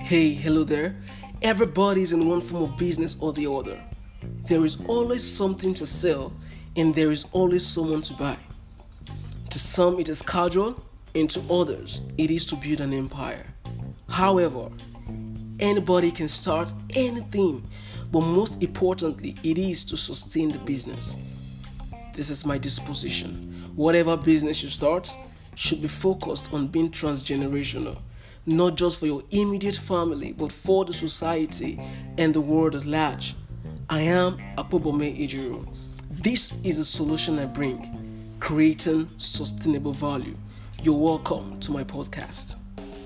Hey, hello there. Everybody's in one form of business or the other. There is always something to sell and there is always someone to buy. To some, it is casual, and to others, it is to build an empire. However, anybody can start anything, but most importantly, it is to sustain the business. This is my disposition. Whatever business you start should be focused on being transgenerational, not just for your immediate family, but for the society and the world at large. I am Akpobome Ejiro. This is the solution I bring, creating sustainable value. You're welcome to my podcast.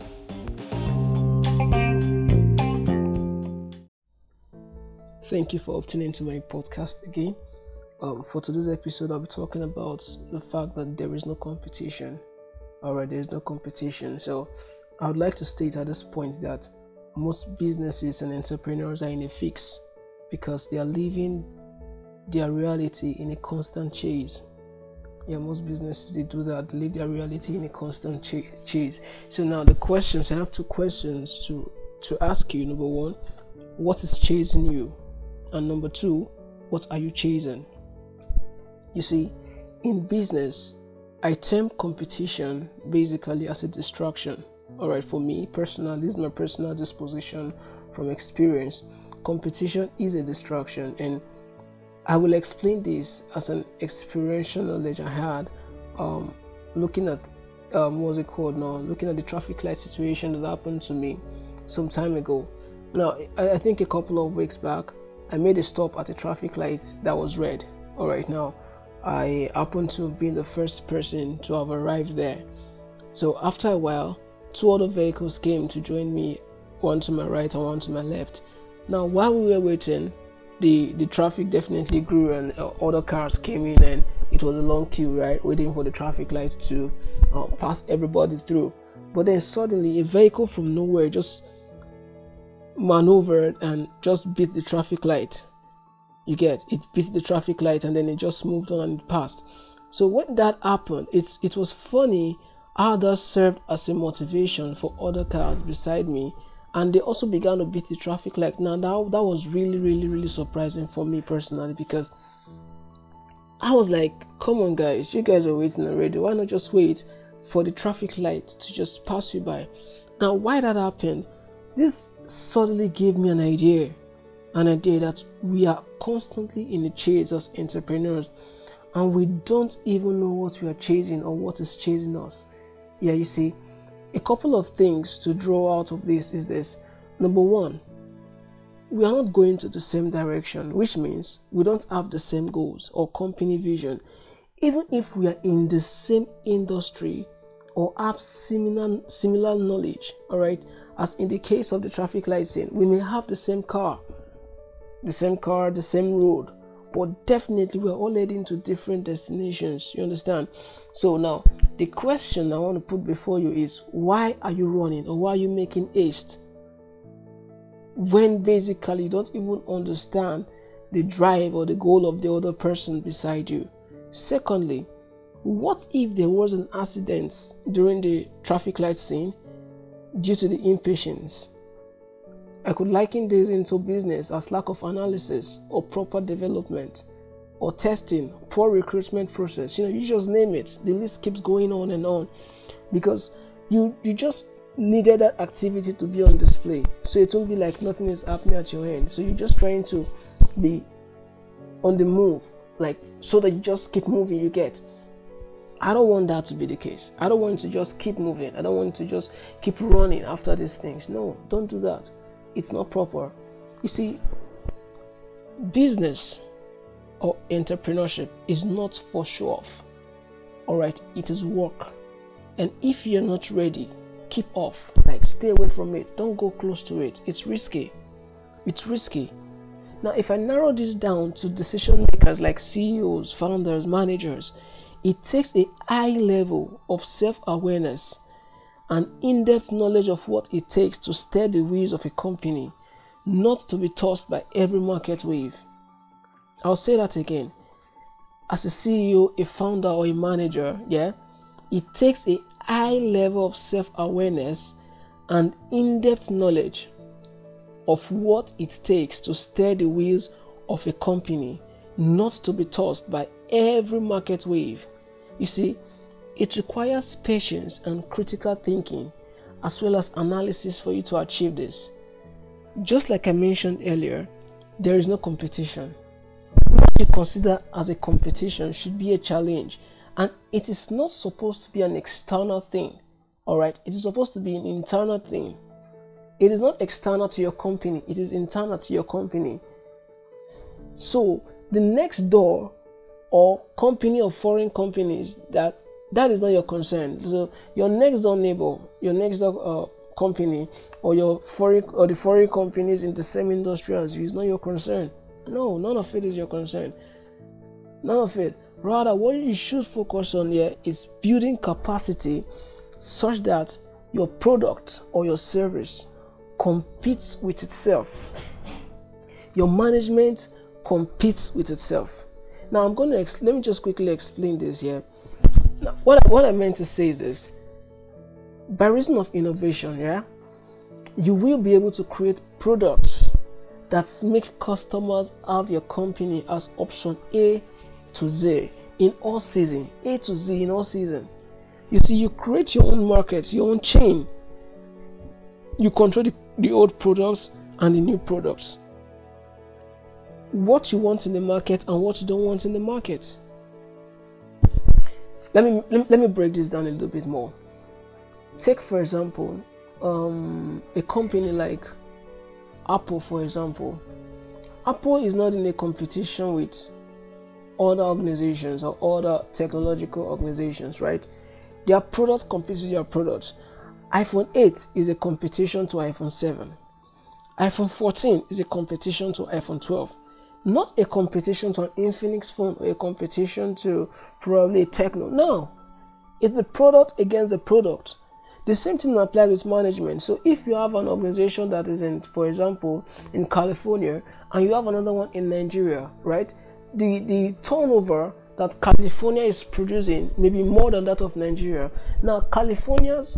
Thank you for tuning into my podcast again. For today's episode, I'll be talking about the fact that there is no competition. Alright, there is no competition. So I would like to state at this point that most businesses and entrepreneurs are in a fix because they are living their reality in a constant chase. Yeah, most businesses, they do that, live their reality in a constant chase. So now I have two questions to ask you. Number one, what is chasing you? And number two, what are you chasing? You see, in business, I term competition basically as a distraction. Alright, for me personally, this is my personal disposition from experience. Competition is a distraction, and I will explain this as an experiential knowledge I had looking at looking at the traffic light situation that happened to me some time ago. Now, I think a couple of weeks back, I made a stop at a traffic light that was red. Alright, now I happened to have been the first person to have arrived there. So after a while, two other vehicles came to join me, one to my right and one to my left. Now, while we were waiting, the traffic definitely grew and other cars came in, and it was a long queue, right, waiting for the traffic light to pass everybody through. But then suddenly a vehicle from nowhere just maneuvered and just beat the traffic light. It beat the traffic light and then it just moved on and it passed. So when that happened, it was funny how that served as a motivation for other cars beside me, and they also began to beat the traffic light. Now that was really surprising for me personally, because I was like, come on guys, you guys are waiting already, why not just wait for the traffic light to just pass you by? Now, why that happened, this suddenly gave me an idea that we are constantly in a chase as entrepreneurs, and we don't even know what we are chasing or what is chasing us. Yeah, you see, a couple of things to draw out of this is this. Number one, we are not going to the same direction, which means we don't have the same goals or company vision, even if we are in the same industry or have similar knowledge. All right, as in the case of the traffic light scene, we may have the same car, the same road, but definitely we're all heading to different destinations. You understand? So now the question I want to put before you is, why are you running, or why are you making haste when basically you don't even understand the drive or the goal of the other person beside you? Secondly, what if there was an accident during the traffic light scene due to the impatience? I could liken this into business as lack of analysis or proper development or testing, poor recruitment process. You just name it. The list keeps going on and on, because you just needed that activity to be on display, so it won't be like nothing is happening at your end. So you're just trying to be on the move, like, so that you just keep moving. You get? I don't want that to be the case. I don't want to just keep moving. I don't want to just keep running after these things. No, don't do that. It's not proper. You see, business or entrepreneurship is not for show off. Alright, it is work. And if you're not ready, keep off. Like, stay away from it. Don't go close to it. It's risky. Now, if I narrow this down to decision makers like CEOs, founders, managers, it takes a high level of self-awareness and in-depth knowledge of what it takes to steer the wheels of a company, not to be tossed by every market wave. I'll say that again. As a CEO, a founder, or a manager, it takes a high level of self-awareness and in-depth knowledge of what it takes to steer the wheels of a company, not to be tossed by every market wave. You see, it requires patience and critical thinking, as well as analysis for you to achieve this. Just like I mentioned earlier, there is no competition. What you consider as a competition should be a challenge, and it is not supposed to be an external thing. Alright, it is supposed to be an internal thing. It is not external to your company, it is internal to your company. So the next door or company or foreign companies, that is not your concern. So your next door neighbor, your next door company, or the foreign companies in the same industry as you is not your concern. No, none of it is your concern. None of it. Rather, what you should focus on here is building capacity such that your product or your service competes with itself. Your management competes with itself. Now let me just quickly explain this here. Now, what I meant to say is this: by reason of innovation, you will be able to create products that make customers have your company as option A to Z in all season, A to Z in all season. You see, you create your own market, your own chain. You control the old products and the new products. What you want in the market and what you don't want in the market. Let me break this down a little bit more. Take, for example, a company like Apple, for example. Apple is not in a competition with other organizations or other technological organizations, right? Their product competes with your product. iPhone 8 is a competition to iPhone 7. iPhone 14 is a competition to iPhone 12. Not a competition to an Infinix phone or a competition to probably a Techno. No, it's the product against the product. The same thing applies with management. So if you have an organization that is in, for example, in California, and you have another one in Nigeria, right? The turnover that California is producing may be more than that of Nigeria. Now, California's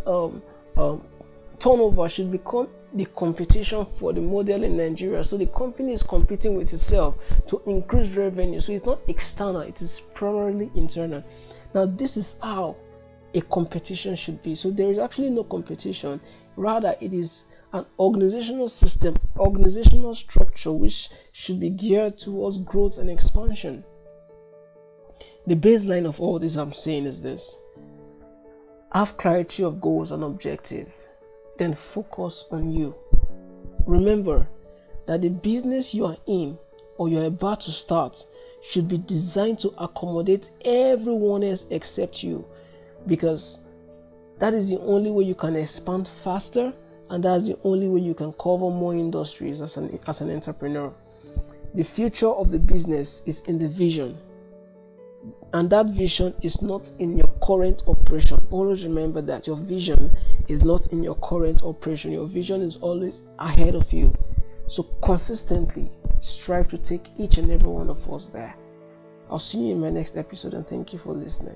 turnover should become the competition for the model in Nigeria. So the company is competing with itself to increase revenue. So it's not external, it is primarily internal. Now, this is how a competition should be. So there is actually no competition. Rather, it is an organizational system, organizational structure which should be geared towards growth and expansion. The baseline of all this I'm saying is this: have clarity of goals and objective, then focus on you. Remember that the business you are in or you are about to start should be designed to accommodate everyone else except you, because that is the only way you can expand faster, and that's the only way you can cover more industries as an entrepreneur. The future of the business is in the vision, and that vision is not in your current operation. Always remember that your vision is not in your current operation. Your vision is always ahead of you. So consistently strive to take each and every one of us there. I'll see you in my next episode, and thank you for listening.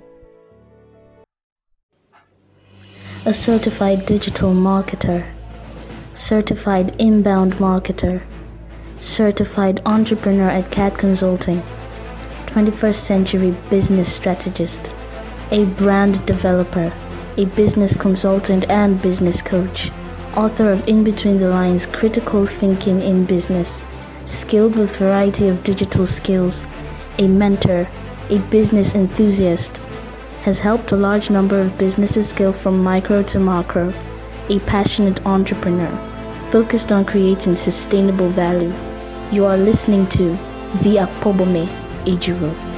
A certified digital marketer, certified inbound marketer, certified entrepreneur at CAD Consulting, 21st century business strategist, a brand developer, a business consultant and business coach, author of In Between the Lines, Critical Thinking in Business, skilled with variety of digital skills, a mentor, a business enthusiast, has helped a large number of businesses scale from micro to macro, a passionate entrepreneur, focused on creating sustainable value. You are listening to The Akpobome Ejiro.